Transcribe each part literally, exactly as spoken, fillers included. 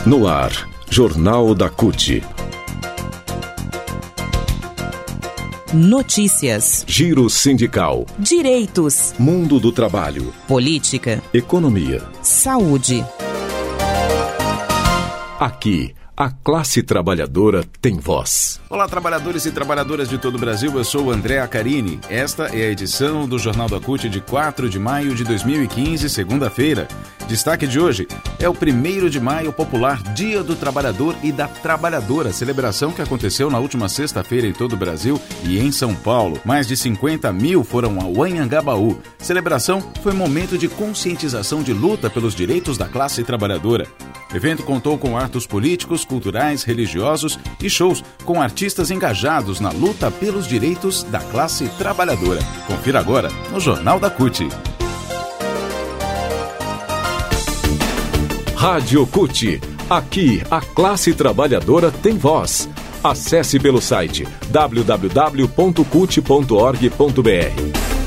No ar, Jornal da C U T. Notícias. Giro sindical. Direitos. Mundo do trabalho. Política. Economia. Saúde. Aqui, a classe trabalhadora tem voz. Olá, trabalhadores e trabalhadoras de todo o Brasil, eu sou o André Acarini. Esta é a edição do Jornal da C U T de quatro de maio de dois mil e quinze, segunda-feira. Destaque de hoje é o primeiro de maio popular, Dia do Trabalhador e da Trabalhadora, celebração que aconteceu na última sexta-feira em todo o Brasil e em São Paulo. Mais de cinquenta mil foram ao Anhangabaú. Celebração foi momento de conscientização de luta pelos direitos da classe trabalhadora. O evento contou com atos políticos, culturais, religiosos e shows com artistas engajados na luta pelos direitos da classe trabalhadora. Confira agora no Jornal da C U T. Rádio C U T. Aqui, a classe trabalhadora tem voz. Acesse pelo site w w w ponto cult ponto org ponto b r.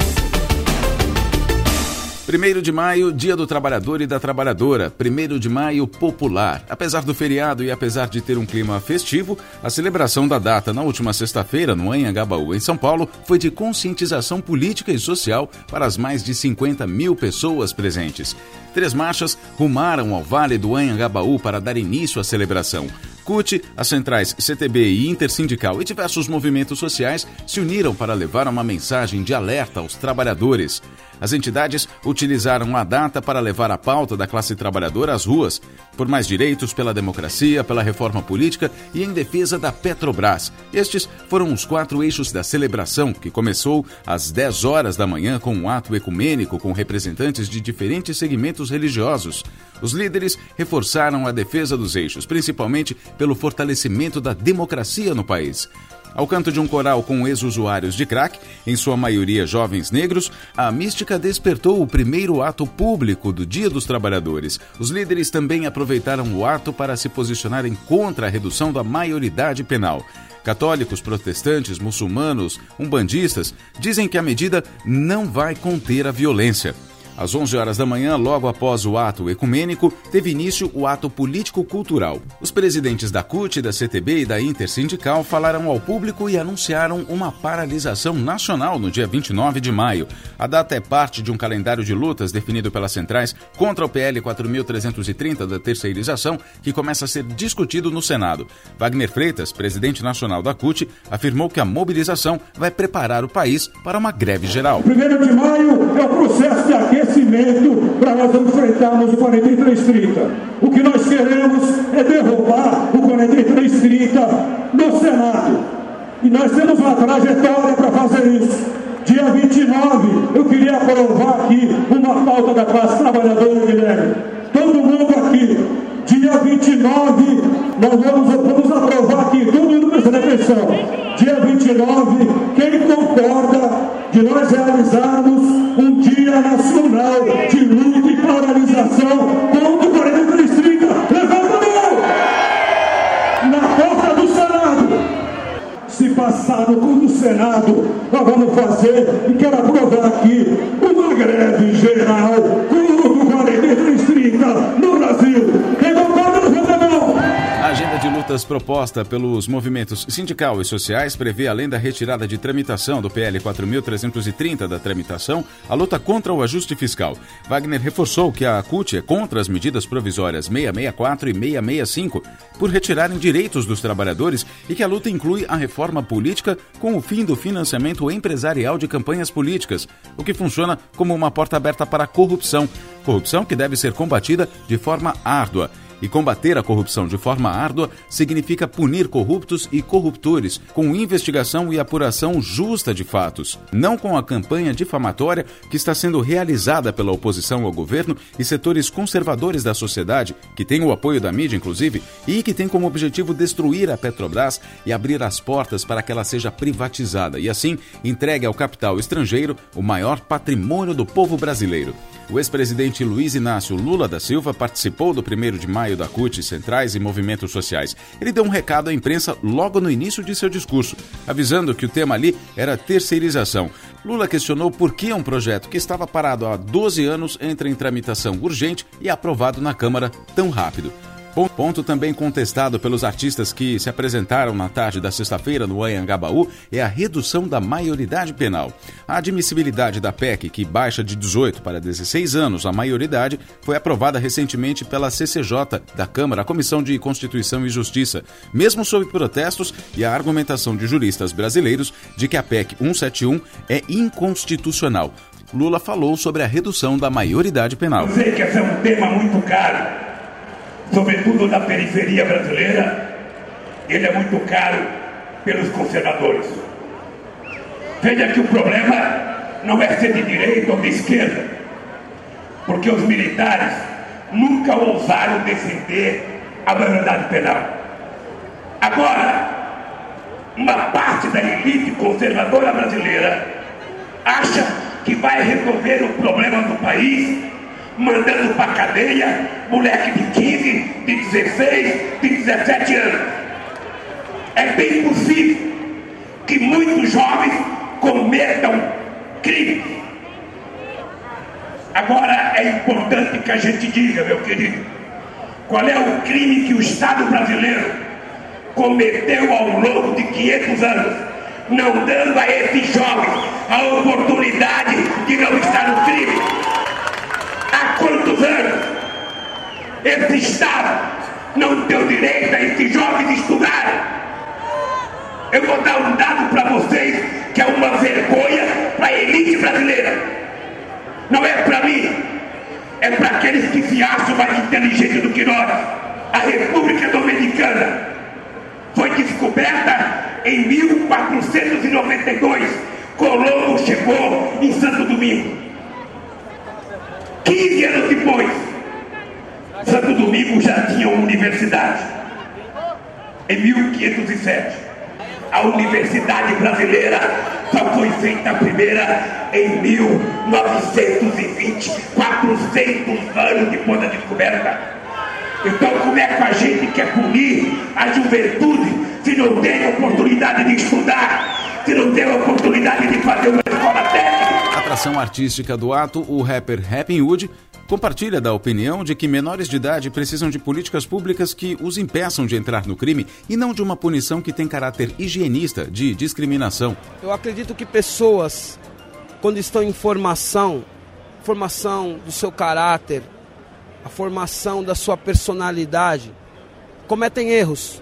primeiro de maio, Dia do Trabalhador e da Trabalhadora, primeiro de maio popular. Apesar do feriado e apesar de ter um clima festivo, a celebração da data na última sexta-feira no Anhangabaú, em São Paulo, foi de conscientização política e social para as mais de cinquenta mil pessoas presentes. Três marchas rumaram ao Vale do Anhangabaú para dar início à celebração. C U T, as centrais C T B e Intersindical e diversos movimentos sociais se uniram para levar uma mensagem de alerta aos trabalhadores. As entidades utilizaram a data para levar a pauta da classe trabalhadora às ruas, por mais direitos, pela democracia, pela reforma política e em defesa da Petrobras. Estes foram os quatro eixos da celebração, que começou às dez horas da manhã com um ato ecumênico com representantes de diferentes segmentos religiosos. Os líderes reforçaram a defesa dos eixos, principalmente pelo fortalecimento da democracia no país. Ao canto de um coral com ex-usuários de crack, em sua maioria jovens negros, a mística despertou o primeiro ato público do Dia dos Trabalhadores. Os líderes também aproveitaram o ato para se posicionarem contra a redução da maioridade penal. Católicos, protestantes, muçulmanos, umbandistas dizem que a medida não vai conter a violência. Às onze horas da manhã, logo após o ato ecumênico, teve início o ato político-cultural. Os presidentes da C U T, da C T B e da Intersindical falaram ao público e anunciaram uma paralisação nacional no dia vinte e nove de maio. A data é parte de um calendário de lutas definido pelas centrais contra o P L quatro mil trezentos e trinta da terceirização, que começa a ser discutido no Senado. Wagner Freitas, presidente nacional da C U T, afirmou que a mobilização vai preparar o país para uma greve geral. primeiro de maio é o processo de aquecimento para nós enfrentarmos o quarenta e três trinta. O que nós queremos é derrubar o quarenta e três trinta no Senado. E nós temos uma trajetória para fazer isso. Dia vinte e nove, eu queria aprovar aqui uma pauta da classe trabalhadora, Guilherme. Todo mundo aqui. Dia vinte e nove, nós vamos, vamos aprovar aqui, todo mundo prestando atenção. Dia vinte e nove, quem concorda de nós realizarmos um dia nacional de luta e paralisação contra o quarenta e três trinta, levanta a mão! Na porta do Senado. Se passar no Senado, nós vamos fazer, e quero aprovar aqui, uma greve geral contra o quarenta e três trinta no Brasil. Quem concorda, levanta a mão! A agenda de lutas proposta pelos movimentos sindical e sociais prevê, além da retirada de tramitação do P L quatro mil trezentos e trinta da tramitação, a luta contra o ajuste fiscal. Wagner reforçou que a C U T é contra as medidas provisórias seiscentos e sessenta e quatro e seiscentos e sessenta e cinco por retirarem direitos dos trabalhadores e que a luta inclui a reforma política com o fim do financiamento empresarial de campanhas políticas, o que funciona como uma porta aberta para a corrupção. Corrupção que deve ser combatida de forma árdua. E combater a corrupção de forma árdua significa punir corruptos e corruptores com investigação e apuração justa de fatos, não com a campanha difamatória que está sendo realizada pela oposição ao governo e setores conservadores da sociedade, que tem o apoio da mídia, inclusive, e que tem como objetivo destruir a Petrobras e abrir as portas para que ela seja privatizada e, assim, entregue ao capital estrangeiro o maior patrimônio do povo brasileiro. O ex-presidente Luiz Inácio Lula da Silva participou do primeiro de maio da C U T, centrais e movimentos sociais. Ele deu um recado à imprensa logo no início de seu discurso, avisando que o tema ali era terceirização. Lula questionou por que um projeto que estava parado há doze anos entra em tramitação urgente e aprovado na Câmara tão rápido. Ponto também contestado pelos artistas que se apresentaram na tarde da sexta-feira no Anhangabaú é a redução da maioridade penal. A admissibilidade da P E C, que baixa de dezoito para dezesseis anos a maioridade, foi aprovada recentemente pela C C J da Câmara, a Comissão de Constituição e Justiça, mesmo sob protestos e a argumentação de juristas brasileiros de que a P E C cento e setenta e um é inconstitucional. Lula falou sobre a redução da maioridade penal. Eu sei que esse é um tema muito caro, sobretudo na periferia brasileira. Ele é muito caro pelos conservadores. Veja que o problema não é ser de direita ou de esquerda, porque os militares nunca ousaram defender a maioridade penal. Agora, uma parte da elite conservadora brasileira acha que vai resolver o problema do país mandando para cadeia moleque de quinze, de dezesseis, de dezessete anos. É bem possível que muitos jovens cometam crimes. Agora é importante que a gente diga, meu querido, qual é o crime que o Estado brasileiro cometeu ao longo de quinhentos anos, não dando a esses jovens a oportunidade de não estar no crime. Há quantos anos esse Estado não deu direito a esses jovens estudarem? Eu vou dar um dado para vocês que é uma vergonha para a elite brasileira. Não é para mim, é para aqueles que se acham mais inteligentes do que nós. A República Dominicana foi descoberta em mil quatrocentos e noventa e dois. Colombo chegou em Santo Domingo. quinze anos depois, Santo Domingo já tinha uma universidade. Em mil quinhentos e sete, a Universidade Brasileira só foi feita a primeira em mil novecentos e vinte, quatrocentos anos depois da descoberta. Então, como é que a gente quer punir a juventude se não tem a oportunidade de estudar, se não tem a oportunidade de fazer uma escola técnica? Atração artística do ato, o rapper Rappin' Hood compartilha da opinião de que menores de idade precisam de políticas públicas que os impeçam de entrar no crime e não de uma punição que tem caráter higienista, de discriminação. Eu acredito que pessoas, quando estão em formação, formação do seu caráter, a formação da sua personalidade, cometem erros.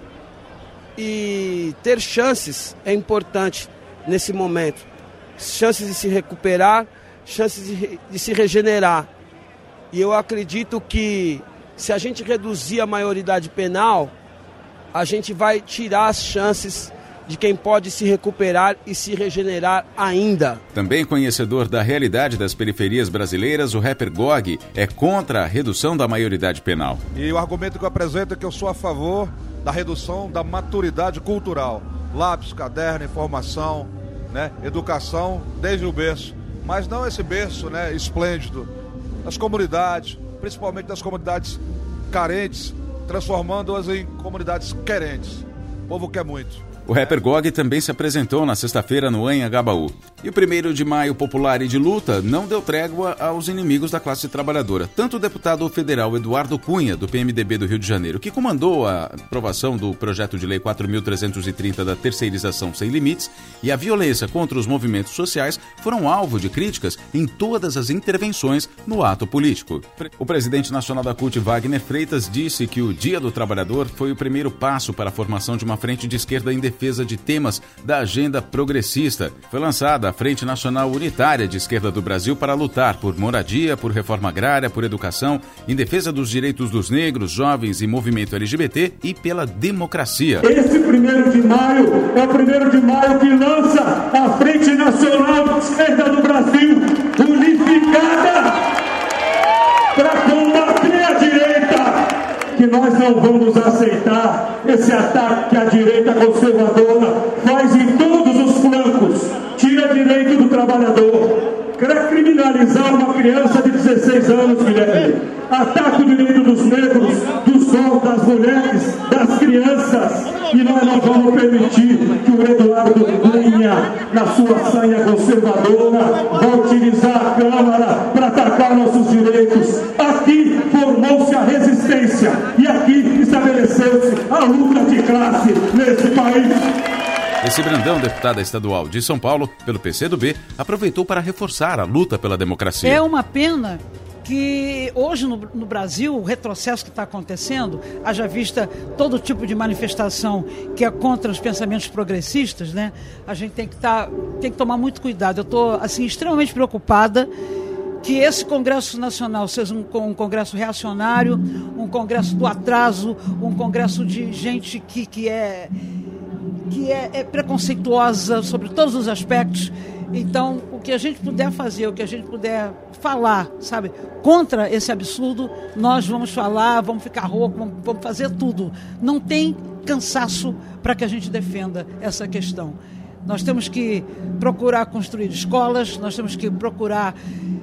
E ter chances é importante nesse momento. Chances de se recuperar, chances de, de se regenerar. E eu acredito que se a gente reduzir a maioridade penal, a gente vai tirar as chances de quem pode se recuperar e se regenerar ainda. Também conhecedor da realidade das periferias brasileiras, o rapper Gog é contra a redução da maioridade penal. E o argumento que eu apresento é que eu sou a favor da redução da maturidade cultural. Lápis, caderno, informação, né, educação desde o berço. Mas não esse berço, né, esplêndido, das comunidades, principalmente das comunidades carentes, transformando-as em comunidades querentes. O povo quer muito. O rapper Gog também se apresentou na sexta-feira no Anhangabaú. E o primeiro de maio popular e de luta não deu trégua aos inimigos da classe trabalhadora. Tanto o deputado federal Eduardo Cunha, do P M D B do Rio de Janeiro, que comandou a aprovação do projeto de lei quatro mil trezentos e trinta da terceirização sem limites, e a violência contra os movimentos sociais foram alvo de críticas em todas as intervenções no ato político. O presidente nacional da C U T, Wagner Freitas, disse que o Dia do Trabalhador foi o primeiro passo para a formação de uma frente de esquerda em defesa de temas da agenda progressista. Foi lançada a Frente Nacional Unitária de Esquerda do Brasil para lutar por moradia, por reforma agrária, por educação, em defesa dos direitos dos negros, jovens e movimento L G B T e pela democracia. Esse primeiro de maio é o primeiro de maio que lança a Frente Nacional de Esquerda do Brasil, unificada para combater a direita, que nós não vamos aceitar esse ataque que a direita conservadora faz em todos os flancos. Tira direito do trabalhador, quer criminalizar uma criança de dezesseis anos, Guilherme, ataca o direito dos negros, dos homens, das mulheres, das crianças, e nós não vamos permitir que o Eduardo Cunha, na sua sanha conservadora, vá utilizar a Câmara para atacar nossos direitos. Aqui formou-se a resistência, e aqui a luta de classe nesse país. Esse Brandão, deputada estadual de São Paulo, pelo P C do B, aproveitou para reforçar a luta pela democracia. É uma pena que hoje no, no Brasil, o retrocesso que está acontecendo, haja vista todo tipo de manifestação que é contra os pensamentos progressistas, né? A gente tem que, tá, tem que tomar muito cuidado. Eu estou assim, extremamente preocupada que esse Congresso Nacional seja um, um congresso reacionário, um congresso do atraso, um congresso de gente que, que é... que é, é preconceituosa sobre todos os aspectos. Então, o que a gente puder fazer, o que a gente puder falar, sabe, contra esse absurdo, nós vamos falar, vamos ficar rouco, vamos, vamos fazer tudo. Não tem cansaço para que a gente defenda essa questão. Nós temos que procurar construir escolas, nós temos que procurar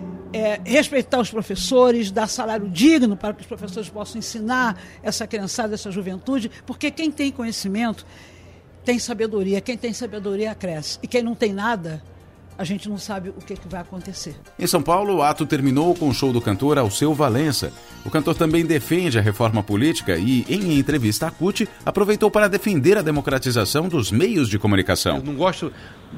é, respeitar os professores, dar salário digno para que os professores possam ensinar essa criançada, essa juventude, porque quem tem conhecimento tem sabedoria, quem tem sabedoria cresce. E quem não tem nada, a gente não sabe o que, que vai acontecer. Em São Paulo, o ato terminou com o show do cantor Alceu Valença. O cantor também defende a reforma política e, em entrevista à C U T, aproveitou para defender a democratização dos meios de comunicação. Eu não gosto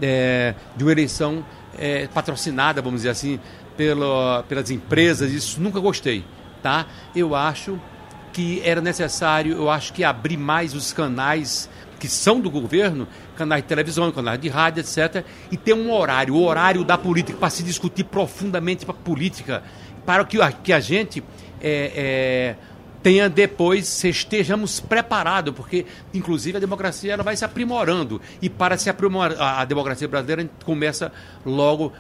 é, de uma eleição é, patrocinada, vamos dizer assim, pela, pelas empresas, isso nunca gostei, tá? Eu acho que era necessário, eu acho que abrir mais os canais que são do governo, canais de televisão, canais de rádio, etcétera, e ter um horário, o horário da política, para se discutir profundamente para a política, para que a, que a gente é, é, tenha depois, estejamos preparados, porque, inclusive, a democracia ela vai se aprimorando, e para se aprimorar a, a democracia brasileira, a gente começa logo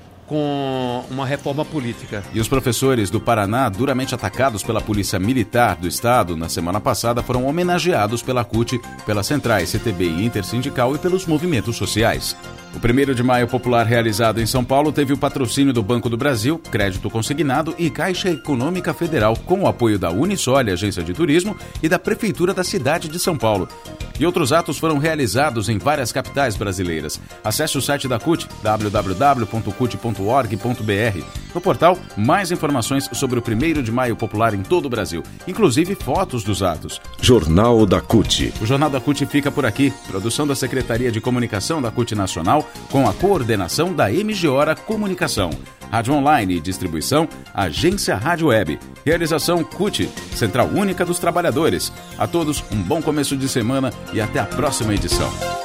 com uma reforma política. E os professores do Paraná, duramente atacados pela Polícia Militar do Estado, na semana passada foram homenageados pela C U T, pelas centrais C T B e Intersindical e pelos movimentos sociais. O primeiro de maio popular realizado em São Paulo teve o patrocínio do Banco do Brasil, Crédito Consignado e Caixa Econômica Federal, com o apoio da Unisole, agência de turismo, e da Prefeitura da cidade de São Paulo. E outros atos foram realizados em várias capitais brasileiras. Acesse o site da C U T, w w w ponto c u t ponto org ponto b r. No portal, mais informações sobre o primeiro de maio popular em todo o Brasil, inclusive fotos dos atos. Jornal da C U T. O Jornal da C U T fica por aqui. Produção da Secretaria de Comunicação da C U T Nacional, com a coordenação da M G Hora Comunicação. Rádio Online e Distribuição, Agência Rádio Web. Realização C U T, Central Única dos Trabalhadores. A todos, um bom começo de semana e até a próxima edição.